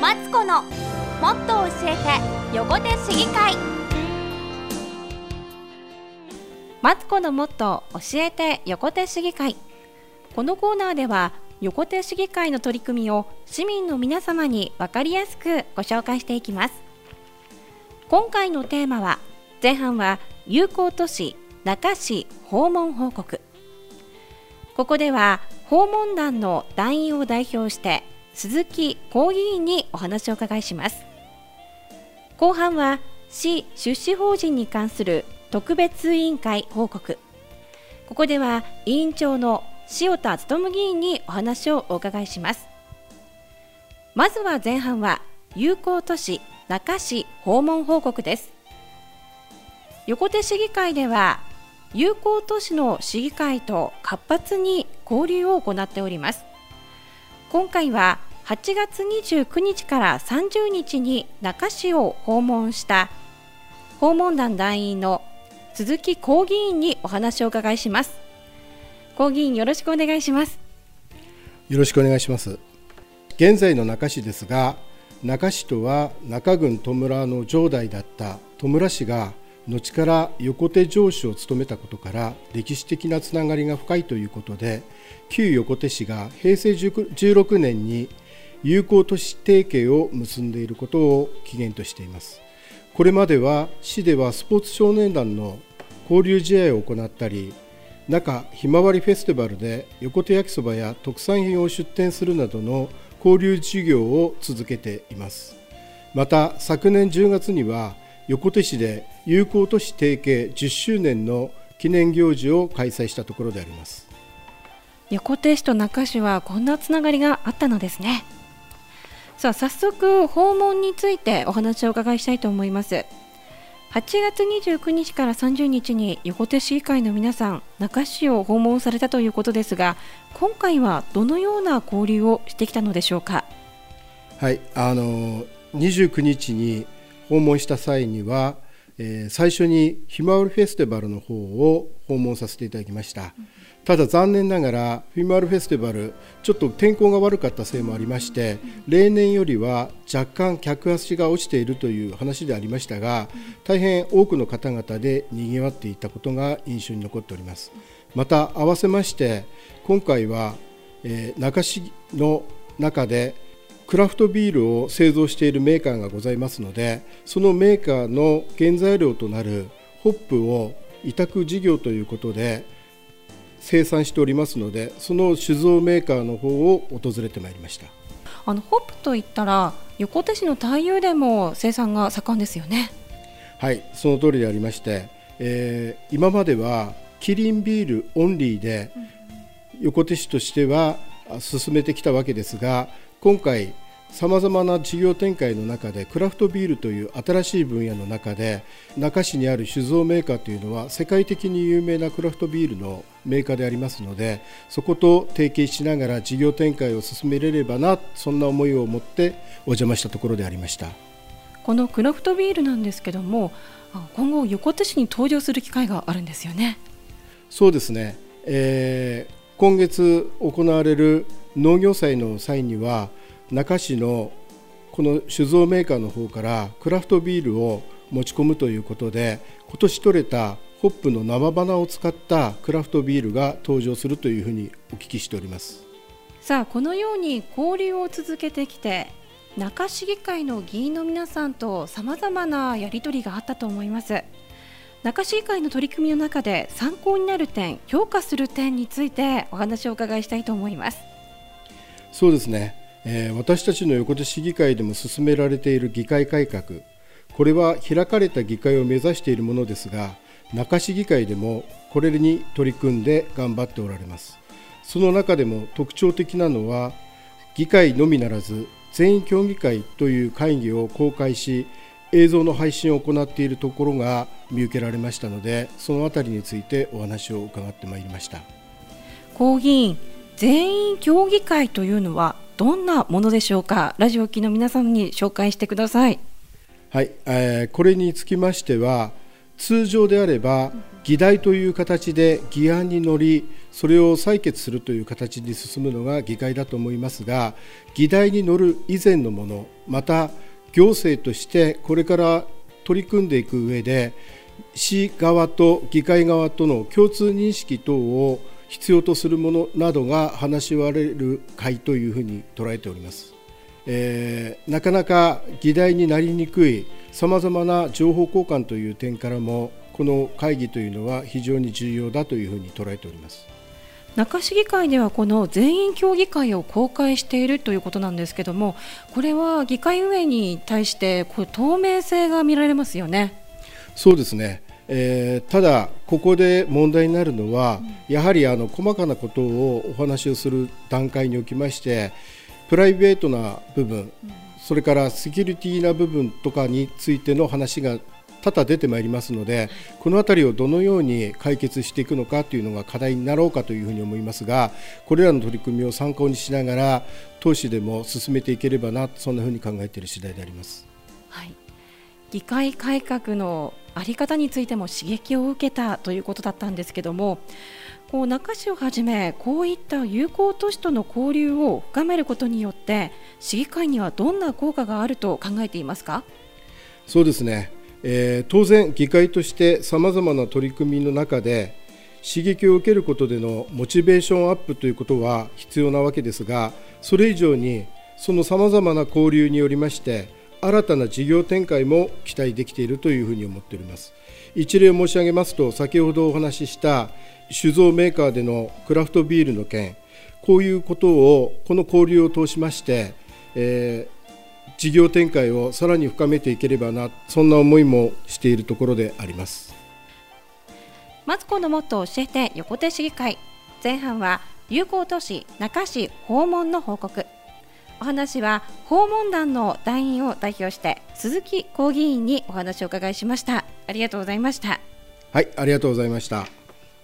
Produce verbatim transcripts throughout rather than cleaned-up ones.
マツコのもっと教えて横手市議会。マツコのもっと教えて横手市議会。このコーナーでは横手市議会の取り組みを市民の皆様に分かりやすくご紹介していきます。今回のテーマは、前半は友好都市那珂市訪問報告。ここでは訪問団の団員を代表して鈴木公議員にお話を伺いします。後半は市出資法人に関する特別委員会報告。ここでは委員長の塩田勉議員にお話をお伺いします。まずは前半は友好都市那珂市訪問報告です。横手市議会では友好都市の市議会と活発に交流を行っております。今回ははちがつにじゅうくにちからさんじゅうにちに那珂市を訪問した訪問団団員の鈴木公議員にお話をお伺いします。公議員、よろしくお願いします。 よろしくお願いします。現在の那珂市ですが、那珂市とは中郡戸村の城代だった戸村氏が後から横手城主を務めたことから歴史的なつながりが深いということで、旧横手市がへいせいじゅうろくねんに友好都市提携を結んでいることを起源としています。これまでは市ではスポーツ少年団の交流試合を行ったり、那珂ひまわりフェスティバルで横手焼きそばや特産品を出店するなどの交流事業を続けています。また昨年じゅうがつには横手市で友好都市提携じゅっしゅうねんの記念行事を開催したところであります。 横手市と那珂市はこんなつながりがあったのですね。さあ、早速訪問についてお話をお伺いしたいと思います。はちがつにじゅうくにちからさんじゅうにちに横手市議会の皆さん、那珂市を訪問されたということですが、今回はどのような交流をしてきたのでしょうか。 はい、あのにじゅうくにちに訪問した際には、えー、最初にひまわりフェスティバルの方を訪問させていただきました。ただ残念ながらひまわりフェスティバルちょっと天候が悪かったせいもありまして、例年よりは若干客足が落ちているという話でありましたが、大変多くの方々でにぎわっていたことが印象に残っております。また合わせまして今回は、えー、那珂市の中でクラフトビールを製造しているメーカーがございますので、そのメーカーの原材料となるホップを委託事業ということで生産しておりますので、その酒造メーカーの方を訪れてまいりました。 あのホップといったら横手市の太夫でも生産が盛んですよね。 はい、その通りでありまして、えー、今まではキリンビールオンリーで横手市としては進めてきたわけですが、今回さまざまな事業展開の中でクラフトビールという新しい分野の中で那珂市にある酒造メーカーというのは世界的に有名なクラフトビールのメーカーでありますので、そこと提携しながら事業展開を進めれればな、そんな思いを持ってお邪魔したところでありました。 このクラフトビールなんですけども、今後横手市に登場する機会があるんですよね。 そうですね、えー、今月行われる農業祭の際には那珂市のこの酒造メーカーの方からクラフトビールを持ち込むということで、今年採れたホップの生花を使ったクラフトビールが登場するというふうにお聞きしております。 さあ、このように交流を続けてきて那珂市議会の議員の皆さんとさまざまなやり取りがあったと思います。那珂市議会の取り組みの中で参考になる点、評価する点についてお話をお伺いしたいと思います。 そうですね、えー、私たちの横手市議会でも進められている議会改革、これは開かれた議会を目指しているものですが、那珂市議会でもこれに取り組んで頑張っておられます。その中でも特徴的なのは、議会のみならず全員協議会という会議を公開し映像の配信を行っているところが見受けられましたので、そのあたりについてお話を伺ってまいりました。 公議員、全員協議会というのはどんなものでしょうか。ラジオ機の皆さんに紹介してください。 はい、えー、これにつきましては、通常であれば議題という形で議案に乗り、それを採決するという形に進むのが議会だと思いますが、議題に乗る以前のもの、また行政としてこれから取り組んでいく上で、市側と議会側との共通認識等を必要とするものなどが話し合われる会というふうに捉えております。えー、なかなか議題になりにくいさまざまな情報交換という点からも、この会議というのは非常に重要だというふうに捉えております。 中市議会ではこの全員協議会を公開しているということなんですけども、これは議会運営に対してこれ透明性が見られますよね。 そうですね、えー、ただここで問題になるのは、うん、やはりあの細かなことをお話をする段階におきまして、プライベートな部分、うん、それからセキュリティな部分とかについての話が多々出てまいりますので、このあたりをどのように解決していくのかというのが課題になろうかというふうに思いますが、これらの取り組みを参考にしながら党首でも進めていければな、そんなふうに考えている次第であります。 はい、議会改革の在り方についても刺激を受けたということだったんですけども、こう中市をはじめこういった友好都市との交流を深めることによって市議会にはどんな効果があると考えていますか？ そうですね、えー、当然議会としてさまざまな取り組みの中で刺激を受けることでのモチベーションアップということは必要なわけですが、それ以上にそのさまざまな交流によりまして新たな事業展開も期待できているというふうに思っております。一例を申し上げますと、先ほどお話しした酒造メーカーでのクラフトビールの件、こういうことをこの交流を通しまして、えー、事業展開をさらに深めていければな、そんな思いもしているところであります。 マツコのもっと教えて横手市議会、前半は友好都市中市訪問の報告。お話は訪問団の団員を代表して鈴木公議員にお話をお伺いしました。ありがとうございました。 はい、ありがとうございました。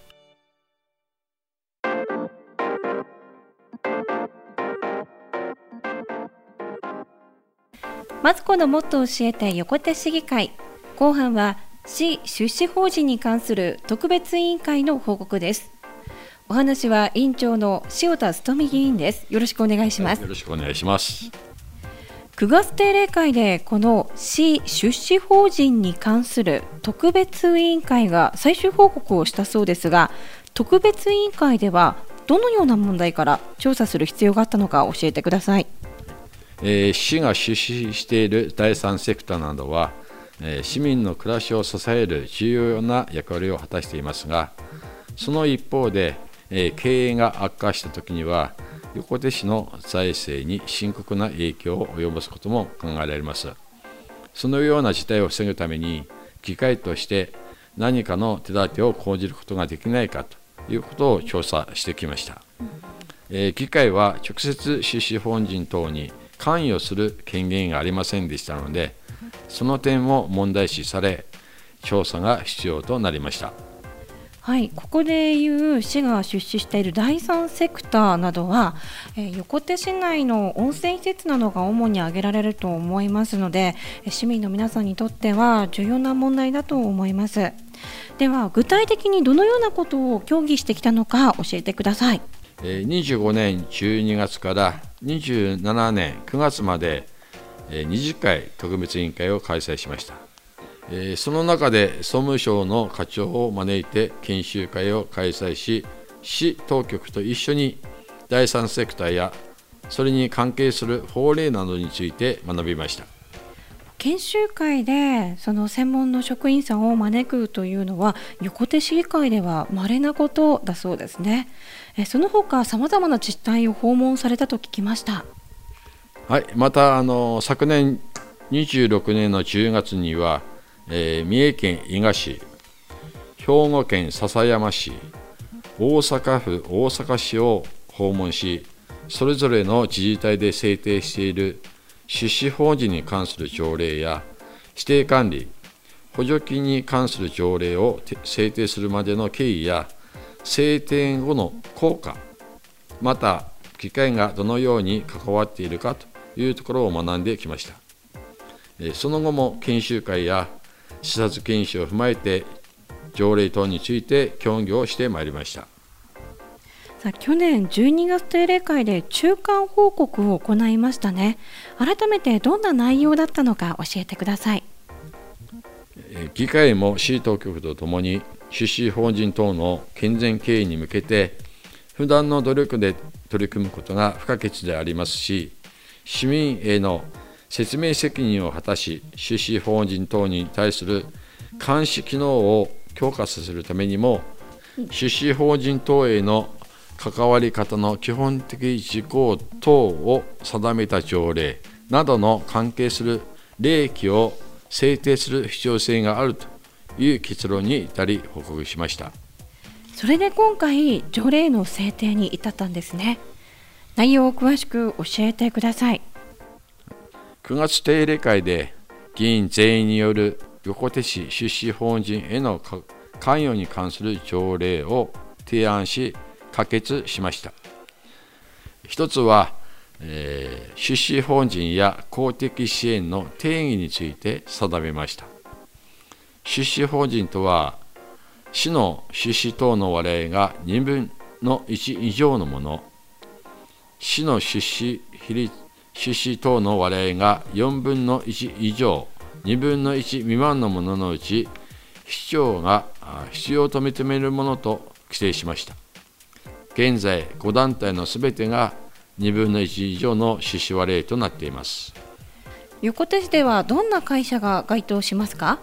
マツコのもっと教えて横手市議会、後半は市出資法人に関する特別委員会の報告です。お話は委員長の塩田勉議員です。よろしくお願いします。 はい、よろしくお願いします。 くがつ定例会でこの市出資法人に関する特別委員会が最終報告をしたそうですが、特別委員会ではどのような問題から調査する必要があったのか教えてください。 えー、市が出資している第三セクターなどは、えー、市民の暮らしを支える重要な役割を果たしていますが、その一方で、えー、経営が悪化したときには横手市の財政に深刻な影響を及ぼすことも考えられます。そのような事態を防ぐために議会として何かの手立てを講じることができないかということを調査してきました。えー、議会は直接出資法人等に関与する権限がありませんでしたので、その点も問題視され調査が必要となりました。 はい、ここでいう市が出資している第三セクターなどは、えー、横手市内の温泉施設などが主に挙げられると思いますので、市民の皆さんにとっては重要な問題だと思います。では具体的にどのようなことを協議してきたのか教えてください。 にじゅうごねんじゅうにがつからにじゅうななねんくがつまでにじゅっかい特別委員会を開催しました。その中で総務省の課長を招いて研修会を開催し、市当局と一緒に第三セクターやそれに関係する法令などについて学びました。 研修会でその専門の職員さんを招くというのは横手市議会では稀なことだそうですね。その他さまざまな自治体を訪問されたと聞きました。 はい、またあの昨年にじゅうろくねんのじゅうがつには、えー、三重県伊賀市、兵庫県篠山市、大阪府大阪市を訪問し、それぞれの自治体で制定している出資法人に関する条例や指定管理、補助金に関する条例を制定するまでの経緯や制定後の効果、また議会がどのように関わっているかというところを学んできました。その後も研修会や視察研修を踏まえて条例等について協議をしてまいりました。 さあ、去年じゅうにがつ定例会で中間報告を行いましたね。改めてどんな内容だったのか教えてください。 議会も市当局とともに出資法人等の健全経営に向けて不断の努力で取り組むことが不可欠でありますし、市民への説明責任を果たし、出資法人等に対する監視機能を強化させるためにも、出資法人等への関わり方の基本的事項等を定めた条例などの関係する例規を制定する必要性があるという結論に至り報告しました。 それで今回条例の制定に至ったんですね。内容を詳しく教えてください。 くがつ定例会で議員全員による横手市出資法人への関与に関する条例を提案し可決しました。一つは、えー、出資法人や公的支援の定義について定めました。出資法人とは、市の出資等の割合がにぶんのいち以上のもの、市の出資比率、出資等の割合がよんぶんのいち以上、にぶんのいち未満のもののうち、市長が必要と認めるものと規定しました。現在、ご団体のすべてがにぶんのいち以上の出資割合となっています。 横手市ではどんな会社が該当しますか？はい、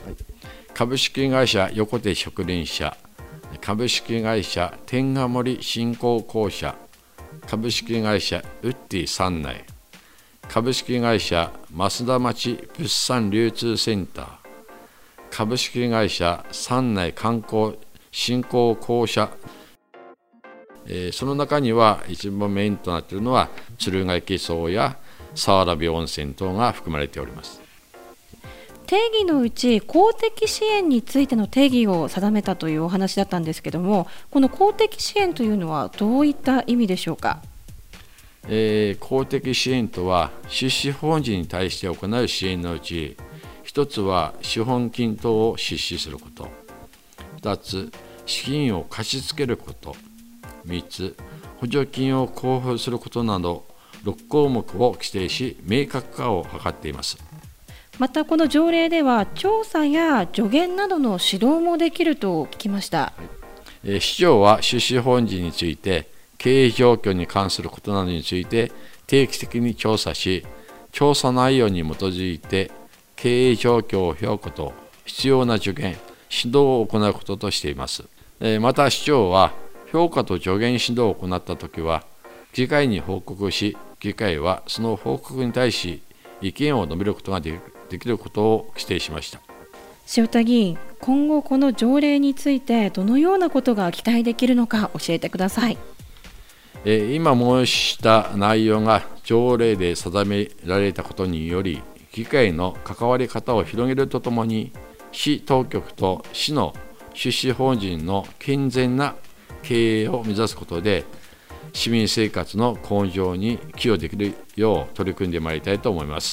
株式会社横手植林社、株式会社天下森振興公社、株式会社ウッディ山内、株式会社増田町物産流通センター、株式会社山内観光振興公社、えー、その中には一番メインとなっているのは敦賀駅荘や早良部温泉等が含まれております。 定義のうち公的支援についての定義を定めたというお話だったんですけども、この公的支援というのはどういった意味でしょうか？ えー、公的支援とは出資法人に対して行う支援のうち、一つは資本金等を出資すること、二つ資金を貸し付けること、三つ補助金を交付することなどろっこうもくを規定し明確化を図っています。 またこの条例では調査や助言などの指導もできると聞きました。はい、 えー、市長は出資法人について経営状況に関することなどについて定期的に調査し、調査内容に基づいて経営状況を評価と必要な助言、指導を行うこととしています。えー、また市長は評価と助言指導を行ったときは議会に報告し、議会はその報告に対し意見を述べることができるできることを規定しました。 塩田議員、今後この条例についてどのようなことが期待できるのか教えてください。 えー、今申した内容が条例で定められたことにより、議会の関わり方を広げるとともに、市当局と市の出資法人の健全な経営を目指すことで、市民生活の向上に寄与できるよう取り組んでまいりたいと思います。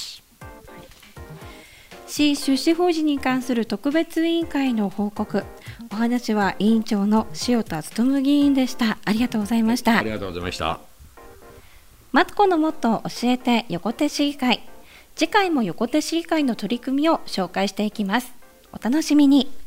市出資法人に関する特別委員会の報告、お話は委員長の塩田勉議員でした。ありがとうございました。 ありがとうございました。 マツコのもっと教えて横手市議会、次回も横手市議会の取り組みを紹介していきます。お楽しみに。